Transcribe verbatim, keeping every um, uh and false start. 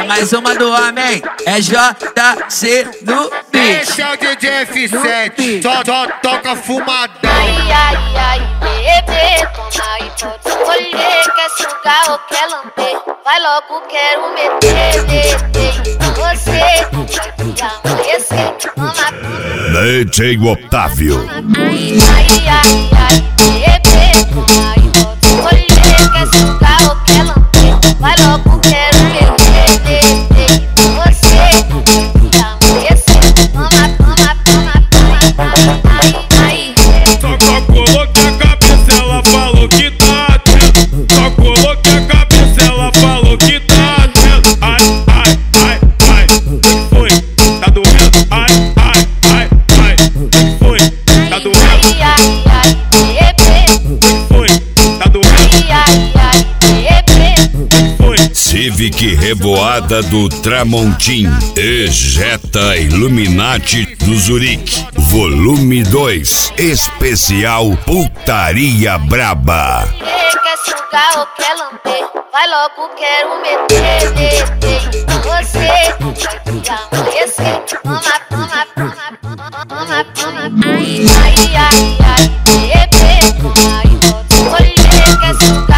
É mais uma do homem, é J C no beat. Esse é o D J F sete, só, só toca fumadão. Ai, ai, ai, bebê, toma e pode escolher. Quer sugar ou quer lamber? Vai logo, quero meter, meter. Você vai amanhecer, toma tudo. D J Otávio. Ai, ai, ai, ai, bebê, toma e pode escolher. Quer sugar ou quer lamber? Vai logo, quero meter, meter. Você vai amanhecer, toma, toma, toma, toma, toma. Ai, ai. Só coloquei a cabeça, ela falou que tá atento. Só coloquei a cabeça, ela falou que tá atento. Ai, ai, ai, ai, que foi? Tá doendo? Ai, ai, ai, ai, que foi? Tá doendo? Ai, ai, ai, bebê. Que foi? Tá doendo? Ai, ai, ai, bebê. Que foi? Civic Revoada do Tramontim. Ejeta Illuminati do Zurique. Volume dois. Especial Putaria Braba. Quer sugar ou quer lamber? Vai logo, quero meter, meter. Você vai amanhecer. Toma, toma, toma, toma, toma, toma. Ai, ai, ai, bebê. Toma e pode escolher. Quer sugar